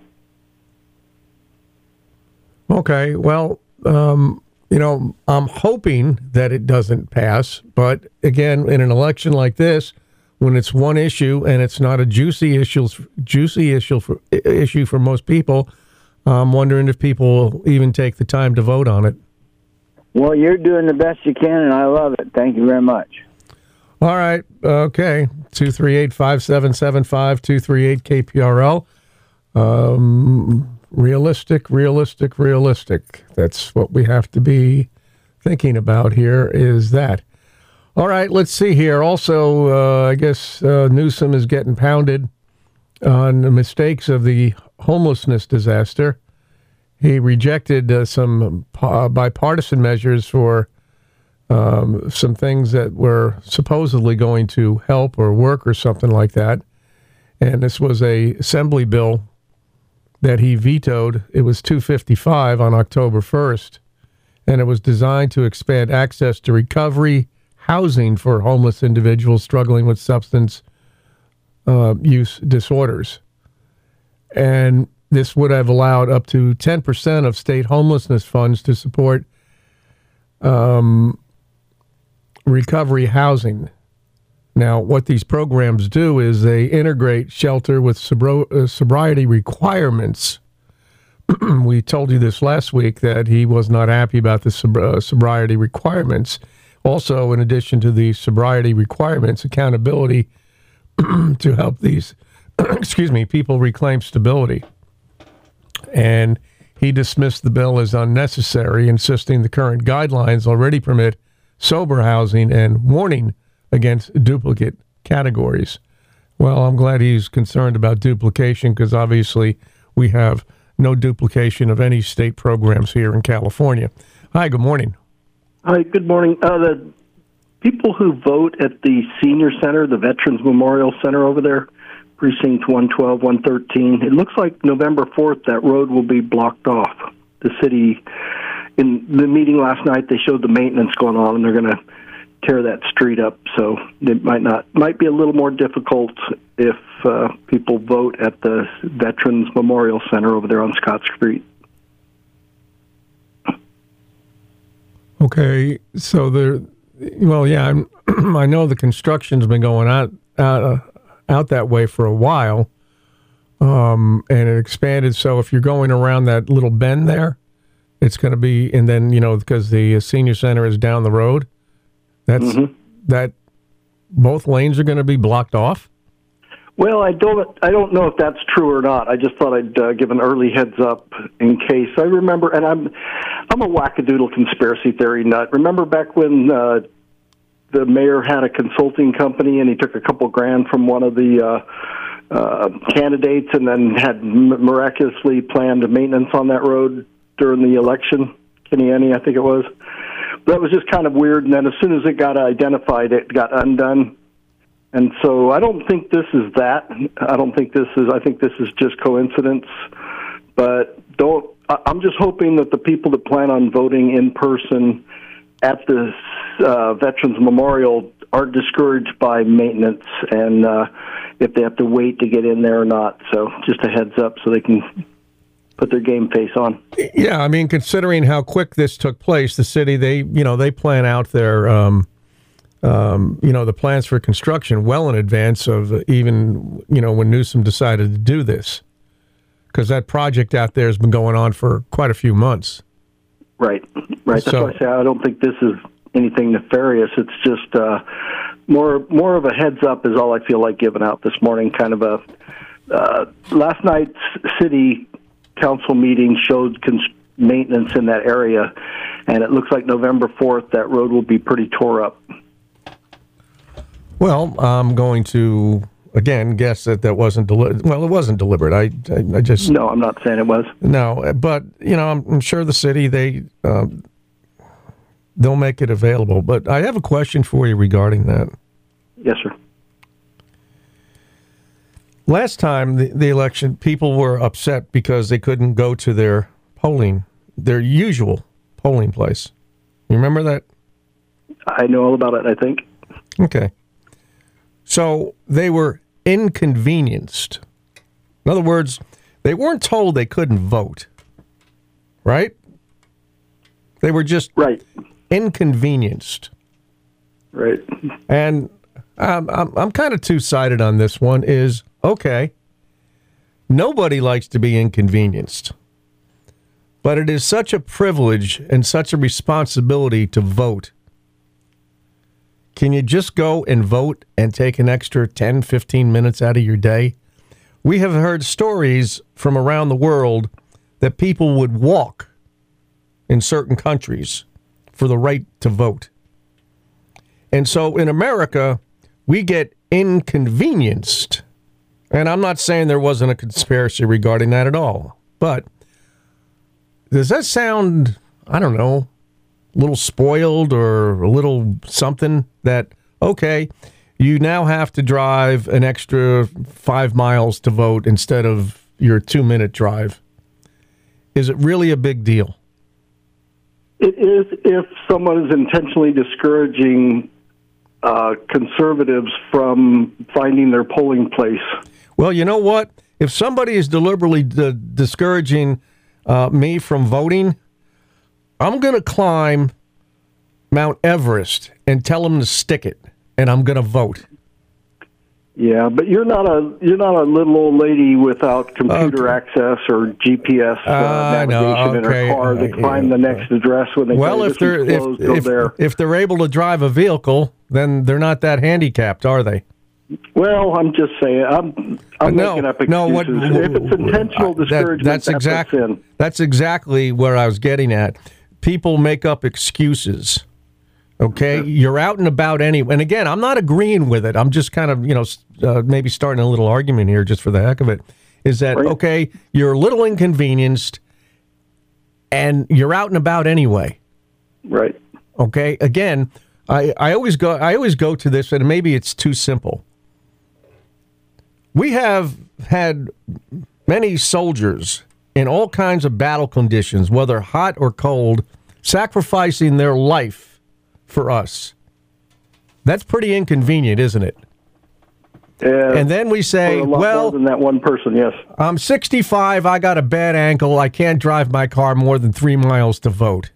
Okay, well, um, you know, I'm hoping that it doesn't pass, but again, in an election like this, when it's one issue and it's not a juicy issue, juicy issue for issue for most people, I'm wondering if people will even take the time to vote on it. Well, you're doing the best you can, and I love it. Thank you very much. All right, okay, two three eight, five seven seven five, two three eight K P R L. Um... Realistic, realistic, realistic. That's what we have to be thinking about here is that. All right, let's see here. Also, uh, I guess uh, Newsom is getting pounded on the mistakes of the homelessness disaster. He rejected uh, some uh, bipartisan measures for um, some things that were supposedly going to help or work or something like that. And this was a assembly bill that he vetoed. It was two fifty-five on October first, and it was designed to expand access to recovery housing for homeless individuals struggling with substance uh, use disorders. And this would have allowed up to ten percent of state homelessness funds to support um, recovery housing. Now, what these programs do is they integrate shelter with sobro- uh, sobriety requirements. We told you this last week that he was not happy about the sob- uh, sobriety requirements. Also, in addition to the sobriety requirements, accountability to help these, excuse me, people reclaim stability. And he dismissed the bill as unnecessary, insisting the current guidelines already permit sober housing and warning against duplicate categories. Well, I'm glad he's concerned about duplication because obviously we have no duplication of any state programs here in California. Hi, good morning. Hi, good morning. Uh, the people who vote at the Senior Center, the Veterans Memorial Center over there, Precinct one twelve, one thirteen, it looks like November fourth that road will be blocked off. The city, in the meeting last night, they showed the maintenance going on, and they're going to tear that street up, so it might not might be a little more difficult if uh, people vote at the Veterans Memorial Center over there on Scott Street. Okay, so there, well, yeah, I'm, I know the construction's been going out out, uh, out that way for a while, um, and it expanded. So if you're going around that little bend there, it's going to be, and then you know because the senior center is down the road. That's mm-hmm. that both lanes are going to be blocked off? Well, I don't I don't know if that's true or not. I just thought I'd uh, give an early heads up in case. I remember, and I'm I'm a wackadoodle conspiracy theory nut. Remember back when uh, the mayor had a consulting company and he took a couple grand from one of the uh, uh, candidates and then had miraculously planned maintenance on that road during the election? Kenny Annie, I think it was. That was just kind of weird, and then as soon as it got identified, it got undone. And so I don't think this is that. I don't think this is, I think this is just coincidence. But don't, I'm just hoping that the people that plan on voting in person at this uh, Veterans Memorial are discouraged by maintenance and uh, if they have to wait to get in there or not. So just a heads up so they can put their game face on. Yeah, I mean, considering how quick this took place, the city, they, you know, they plan out their, um, um, you know, the plans for construction well in advance of even, you know, when Newsom decided to do this. Because that project out there has been going on for quite a few months. Right, right. That's So- why I say I don't think this is anything nefarious. It's just uh, more more of a heads up is all I feel like giving out this morning. Kind of a uh, last night's city council meeting showed cons- maintenance in that area, and it looks like November fourth that road will be pretty tore up. Well, I'm going to again, guess that that wasn't deliberate. Well, it wasn't deliberate. I, I, I just no, I'm not saying it was. No, but you know, I'm, I'm sure the city they um, they'll make it available. But I have a question for you regarding that. Yes, sir. Last time the, the election, people were upset because they couldn't go to their polling, their usual polling place. You remember that? I know all about it, I think. Okay. So they were inconvenienced. In other words, they weren't told they couldn't vote, right? They were just right. inconvenienced. Right. And um, I'm, I'm kind of two-sided on this one is, okay, nobody likes to be inconvenienced. But it is such a privilege and such a responsibility to vote. Can you just go and vote and take an extra ten, fifteen minutes out of your day? We have heard stories from around the world that people would walk in certain countries for the right to vote. And so in America, we get inconvenienced. And I'm not saying there wasn't a conspiracy regarding that at all. But does that sound, I don't know, a little spoiled or a little something that, okay, you now have to drive an extra five miles to vote instead of your two-minute drive? Is it really a big deal? It is if someone is intentionally discouraging uh, conservatives from finding their polling place. Well, you know what? If somebody is deliberately d- discouraging uh, me from voting, I'm going to climb Mount Everest and tell them to stick it, and I'm going to vote. Yeah, but you're not a you're not a little old lady without computer okay. access or G P S uh, uh, navigation no, okay. in her car to uh, climb yeah. the next address when they well, say if this they're is closed, if go if, there. if they're able to drive a vehicle, then they're not that handicapped, are they? Well, I'm just saying. I'm I'm no, making up excuses. No, what, if it's intentional uh, discouragement, that, that's exactly in. that's exactly where I was getting at. People make up excuses. Okay, okay. You're out and about anyway. And again, I'm not agreeing with it. I'm just kind of, you know, uh, maybe starting a little argument here just for the heck of it. Is that, right. okay, you're a little inconvenienced and you're out and about anyway. Right. Okay, again, I, I always go I always go to this, and maybe it's too simple. We have had many soldiers in all kinds of battle conditions, whether hot or cold, sacrificing their life for us. That's pretty inconvenient, isn't it? Uh, and then we say, a lot well, more than that one person, yes. I'm sixty-five, I got a bad ankle, I can't drive my car more than three miles to vote.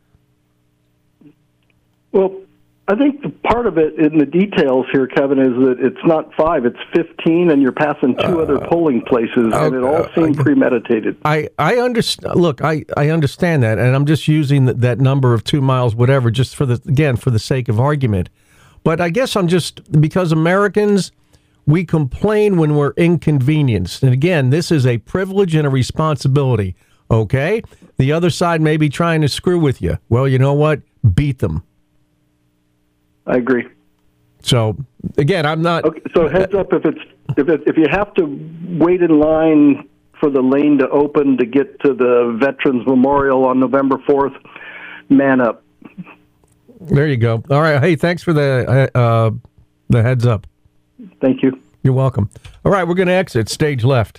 Well, I think the part of it in the details here, Kevin, is that it's not five, it's fifteen, and you're passing two uh, other polling places, uh, and it all seemed uh, premeditated. I, I understand. Look, I, I understand that, and I'm just using the, that number of two miles, whatever, just for the again for the sake of argument. But I guess I'm just because Americans, we complain when we're inconvenienced, and again, this is a privilege and a responsibility. Okay, the other side may be trying to screw with you. Well, you know what? Beat them. I agree. So again, I'm not. Okay, so heads up if it's if it, if you have to wait in line for the lane to open to get to the Veterans Memorial on November fourth, man up. There you go. All right. Hey, thanks for the uh, the heads up. Thank you. You're welcome. All right, we're going to exit stage left.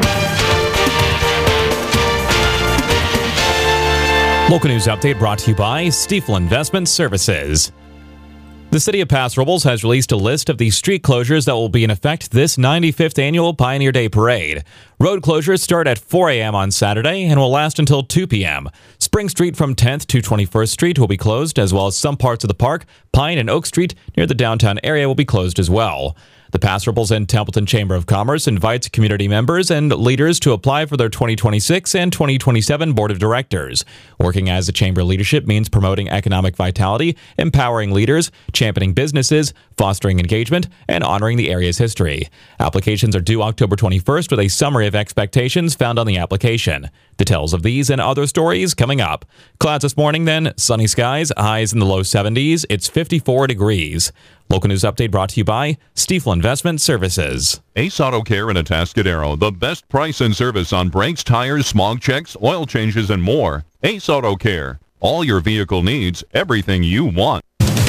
Local news update brought to you by Stifel Investment Services. The city of Paso Robles has released a list of the street closures that will be in effect this ninety-fifth annual Pioneer Day Parade. Road closures start at four a.m. on Saturday and will last until two p.m. Spring Street from tenth to twenty-first Street will be closed, as well as some parts of the park. Pine and Oak Street near the downtown area will be closed as well. The Paso Robles and Templeton Chamber of Commerce invites community members and leaders to apply for their twenty twenty-six and twenty twenty-seven Board of Directors. Working as a chamber leadership means promoting economic vitality, empowering leaders, championing businesses, fostering engagement, and honoring the area's history. Applications are due October twenty-first with a summary of expectations found on the application. Details of these and other stories coming up. Clouds this morning then, sunny skies, highs in the low seventies. It's fifty-four degrees. Local news update brought to you by Stiefel Investment Services. Ace Auto Care in Atascadero, the best price and service on brakes, tires, smog checks, oil changes, and more. Ace Auto Care, all your vehicle needs, everything you want.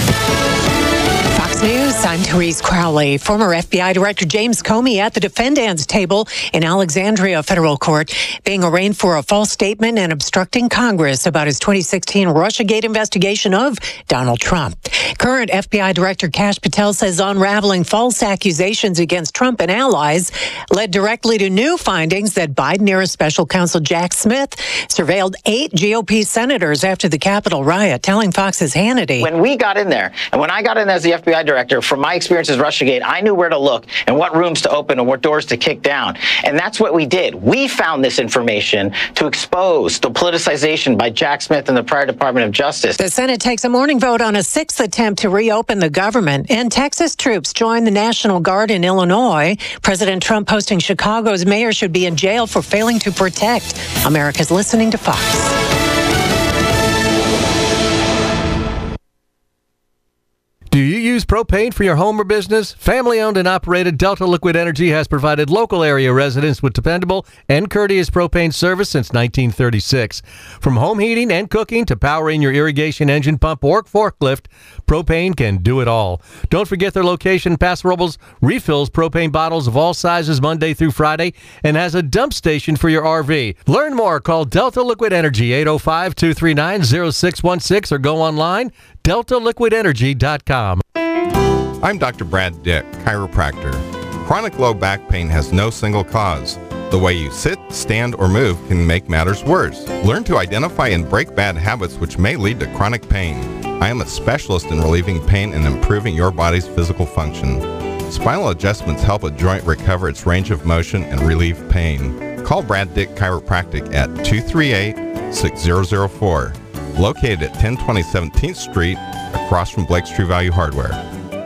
Fox News, I'm Therese Crowley. Former F B I Director James Comey at the defendant's table in Alexandria Federal Court, being arraigned for a false statement and obstructing Congress about his twenty sixteen Russiagate investigation of Donald Trump. Current F B I Director Kash Patel says unraveling false accusations against Trump and allies led directly to new findings that Biden-era Special Counsel Jack Smith surveilled eight G O P senators after the Capitol riot, telling Fox's Hannity. When we got in there, and when I got in as the F B I director, from my experience as Russiagate, I knew where to look and what rooms to open and what doors to kick down. And that's what we did. We found this information to expose the politicization by Jack Smith and the prior Department of Justice. The Senate takes a morning vote on a sixth attempt to reopen the government, and Texas troops join the National Guard in Illinois. President Trump posting Chicago's mayor should be in jail for failing to protect. America's listening to Fox. Do you use propane for your home or business? Family-owned and operated Delta Liquid Energy has provided local area residents with dependable and courteous propane service since nineteen thirty-six. From home heating and cooking to powering your irrigation engine pump or forklift, propane can do it all. Don't forget their location. Paso Robles refills propane bottles of all sizes Monday through Friday and has a dump station for your R V. Learn more. Call Delta Liquid Energy, eight oh five, two three nine, oh six one six, or go online, delta liquid energy dot com. I'm Doctor Brad Dick, chiropractor. Chronic low back pain has no single cause. The way you sit, stand, or move can make matters worse. Learn to identify and break bad habits which may lead to chronic pain. I am a specialist in relieving pain and improving your body's physical function. Spinal adjustments help a joint recover its range of motion and relieve pain. Call Brad Dick Chiropractic at two three eight, six zero zero four. Located at ten twenty seventeenth Street, across from Blake's True Value Hardware.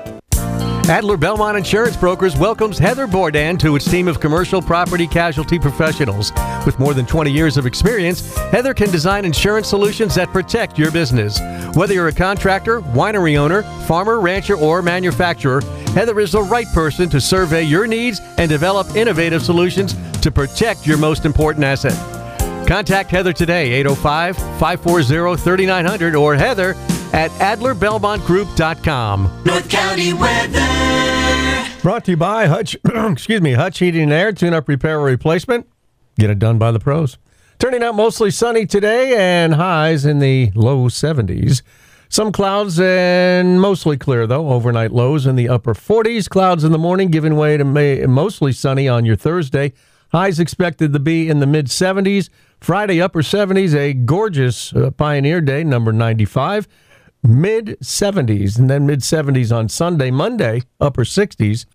Adler Belmont Insurance Brokers welcomes Heather Bourdain to its team of commercial property casualty professionals. With more than twenty years of experience, Heather can design insurance solutions that protect your business. Whether you're a contractor, winery owner, farmer, rancher, or manufacturer, Heather is the right person to survey your needs and develop innovative solutions to protect your most important asset. Contact Heather today, eight oh five, five four zero, three nine zero zero, or Heather at adler belmont group dot com. North County weather. Brought to you by Hutch, excuse me, Hutch Heating and Air, tune-up repair or replacement. Get it done by the pros. Turning out mostly sunny today and highs in the low seventies. Some clouds and mostly clear, though. Overnight lows in the upper forties. Clouds in the morning giving way to may, mostly sunny on your Thursday. Highs expected to be in the mid-seventies. Friday, upper seventies, a gorgeous uh, Pioneer Day, number ninety-five. Mid-seventies, and then mid-seventies on Sunday. Monday, upper sixties.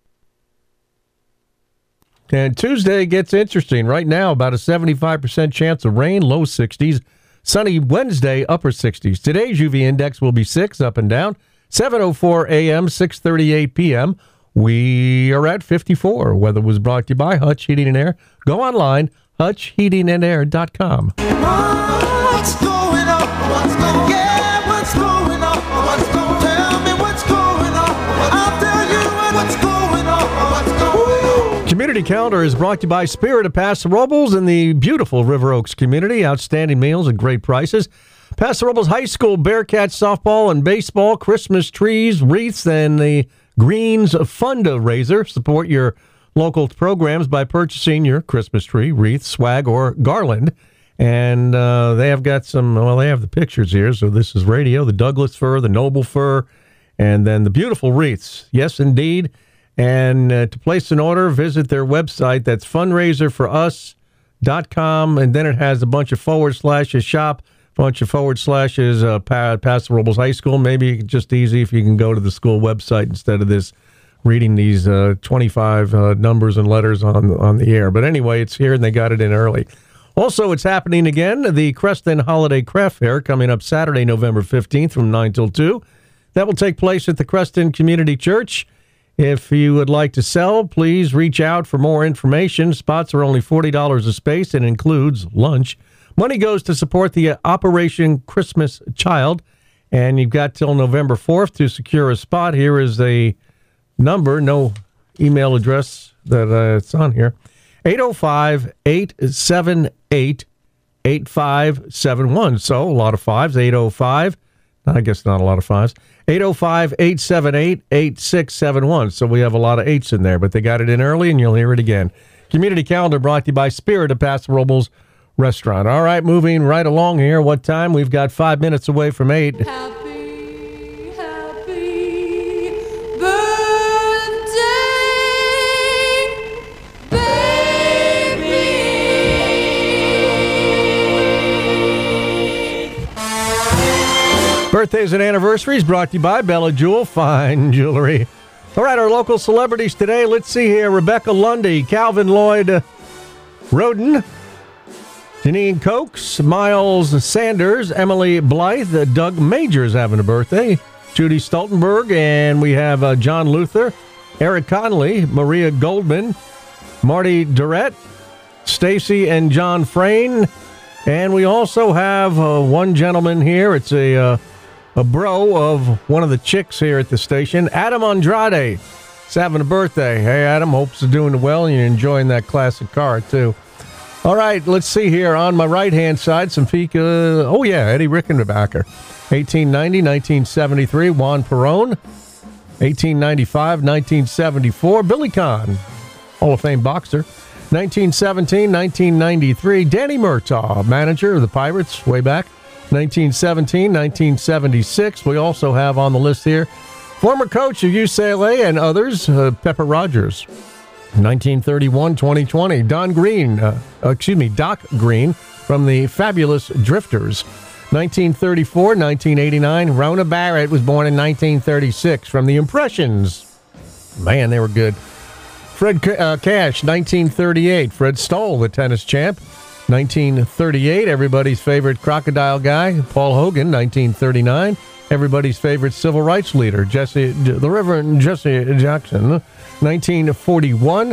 And Tuesday gets interesting. Right now, about a seventy-five percent chance of rain, low sixties. Sunny Wednesday, upper sixties. Today's U V index will be six, up and down. seven oh four a.m., six thirty-eight p.m. We are at fifty-four. Weather was brought to you by Hutch Heating and Air. Go online, hutch heating and air dot com. What's going on? What's going on? Yeah, what's going on? What's going on? Tell me what's going on. I'll tell you what's going on. What's going on? Community Calendar is brought to you by Spirit of Paso Robles in the beautiful River Oaks community. Outstanding meals at great prices. Paso Robles High School Bearcats softball and baseball, Christmas trees, wreaths, and the Greens Fundraiser. Support your local programs by purchasing your Christmas tree, wreath, swag, or garland. And uh, they have got some, well, they have the pictures here. So this is radio, the Douglas fir, the Noble fir, and then the beautiful wreaths. Yes, indeed. And uh, to place an order, visit their website. That's fundraiser for us dot com. And then it has a bunch of forward slashes shop, bunch of forward slashes uh, Paso Robles High School. Maybe just easy if you can go to the school website instead of this reading these uh, twenty-five uh, numbers and letters on on the air. But anyway, it's here and they got it in early. Also, it's happening again. The Creston Holiday Craft Fair coming up Saturday, November fifteenth from nine till two. That will take place at the Creston Community Church. If you would like to sell, please reach out for more information. Spots are only forty dollars a space and includes lunch. Money goes to support the Operation Christmas Child And you've got till November fourth to secure a spot. Here is a number, no email address that uh, it's on here. eight oh five, eight seven eight, eight five seven one. So a lot of fives. eight oh five, I guess not a lot of fives. eight oh five, eight seven eight, eight six seven one. So we have a lot of eights in there, but they got it in early, and you'll hear it again. Community Calendar brought to you by Spirit of Paso Robles Restaurant. All right, moving right along here. What time? We've got five minutes away from eight. Happy, happy birthday, Birthdays and anniversaries brought to you by Bella Jewel, fine jewelry. All right, our local celebrities today. Let's see here. Rebecca Lundy, Calvin Lloyd uh, Roden, Janine Cokes, Miles Sanders, Emily Blythe, Doug Majors having a birthday, Judy Stoltenberg, and we have uh, John Luther, Eric Conley, Maria Goldman, Marty Durrett, Stacy and John Frayne, and we also have uh, one gentleman here. It's a uh, a bro of one of the chicks here at the station, Adam Andrade. He's having a birthday. Hey, Adam, hopes you're doing well and you're enjoying that classic car, too. All right, let's see here. On my right-hand side, some peek. Uh, oh, yeah, Eddie Rickenbacker. eighteen ninety, nineteen seventy-three, Juan Perón. eighteen ninety-five, nineteen seventy-four, Billy Conn, Hall of Fame boxer. nineteen seventeen, nineteen ninety-three, Danny Murtaugh, manager of the Pirates way back. nineteen seventeen, nineteen seventy-six. We also have on the list here former coach of U C L A and others, uh, Pepper Rogers. nineteen thirty-one, twenty twenty, Don Green, uh, excuse me, Doc Green from the Fabulous Drifters. nineteen thirty-four, nineteen eighty-nine, Rona Barrett was born in nineteen thirty-six from the Impressions. Man, they were good. Fred uh, Cash, nineteen thirty-eight, Fred Stoll, the tennis champ. nineteen thirty-eight, everybody's favorite crocodile guy, Paul Hogan. Nineteen thirty-nine, everybody's favorite civil rights leader, Jesse, the Reverend Jesse Jackson. nineteen forty-one,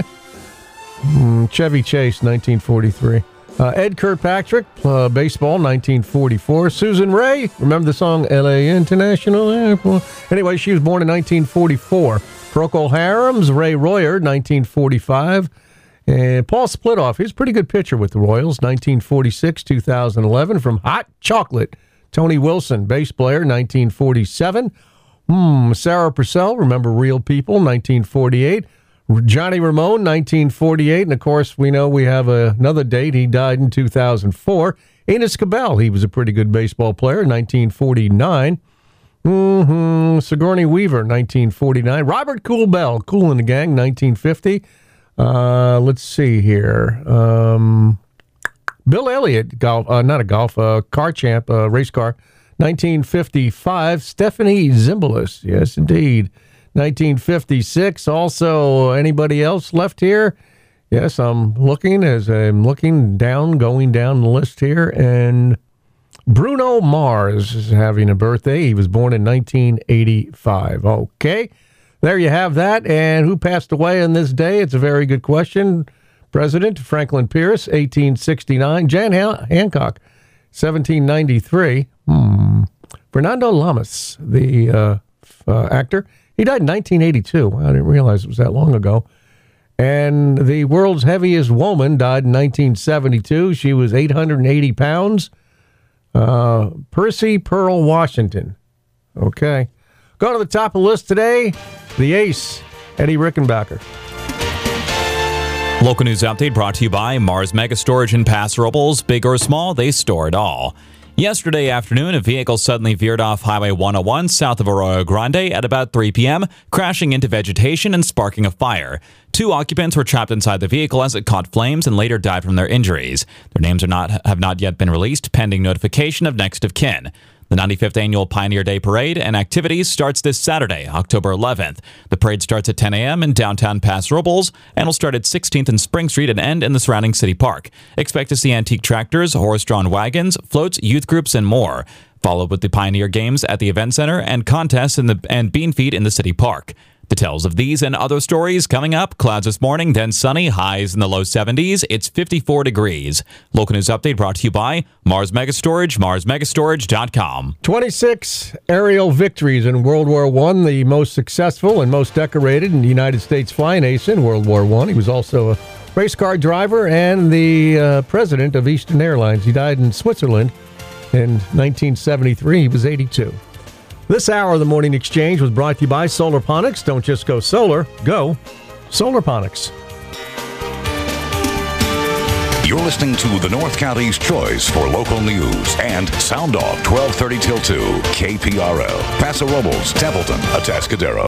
Chevy Chase. Nineteen forty-three, uh, Ed Kirkpatrick, uh, baseball. Nineteen forty-four, Susan Ray, remember the song L A International Airport? Anyway, she was born in nineteen forty-four. Procol Harum's Ray Royer, nineteen forty-five. And Paul Splitoff, he's a pretty good pitcher with the Royals, nineteen forty-six, two thousand eleven. From Hot Chocolate, Tony Wilson, bass player, nineteen forty-seven. Hmm, Sarah Purcell, remember Real People, nineteen forty-eight. Johnny Ramone, nineteen forty-eight. And, of course, we know we have a, another date. He died in two thousand four. Enos Cabell, he was a pretty good baseball player, nineteen forty-nine. Mm-hmm. Sigourney Weaver, nineteen forty-nine. Robert Cool Bell, Cool in the Gang, nineteen fifty. Uh, let's see here. Um, Bill Elliott, golf, uh, not a golf, uh, car champ, uh, race car, nineteen fifty-five. Stephanie Zimbalist, yes, indeed, nineteen fifty-six. Also, anybody else left here? Yes, I'm looking as I'm looking down, going down the list here, and Bruno Mars is having a birthday. He was born in nineteen eighty-five. Okay. There you have that. And who passed away on this day? It's a very good question. President Franklin Pierce, eighteen sixty-nine. Jan Han- Hancock, seventeen ninety-three. Hmm. Fernando Lamas, the uh, uh, actor, he died in nineteen eighty-two. I didn't realize it was that long ago. And the world's heaviest woman died in nineteen seventy-two. She was eight hundred eighty pounds. Uh, Percy Pearl Washington. Okay. Go to the top of the list today, the ace, Eddie Rickenbacker. Local news update brought to you by Mars Mega Storage in Paso Robles. Big or small, they store it all. Yesterday afternoon, a vehicle suddenly veered off Highway one oh one south of Arroyo Grande at about three p.m., crashing into vegetation and sparking a fire. Two occupants were trapped inside the vehicle as it caught flames and later died from their injuries. Their names are not have not yet been released, pending notification of next of kin. The ninety-fifth Annual Pioneer Day Parade and activities starts this Saturday, October eleventh. The parade starts at ten a.m. in downtown Paso Robles and will start at sixteenth and Spring Street and end in the surrounding city park. Expect to see antique tractors, horse-drawn wagons, floats, youth groups, and more. Followed with the Pioneer Games at the Event Center and contests in the and bean feed in the city park. Details of these and other stories coming up. Clouds this morning, then sunny, highs in the low seventies. It's fifty-four degrees. Local news update brought to you by Mars Mega Storage, mars mega storage dot com. twenty-six aerial victories in World War One, the most successful and most decorated in the United States flying ace in World War One. He was also a race car driver and the uh, president of Eastern Airlines. He died in Switzerland in nineteen seventy-three. He was eighty-two. This hour of the Morning Exchange was brought to you by Solarponics. Don't just go solar, go Solarponics. You're listening to the North County's choice for local news and Sound Off twelve thirty till two, K P R L, Paso Robles, Templeton, Atascadero.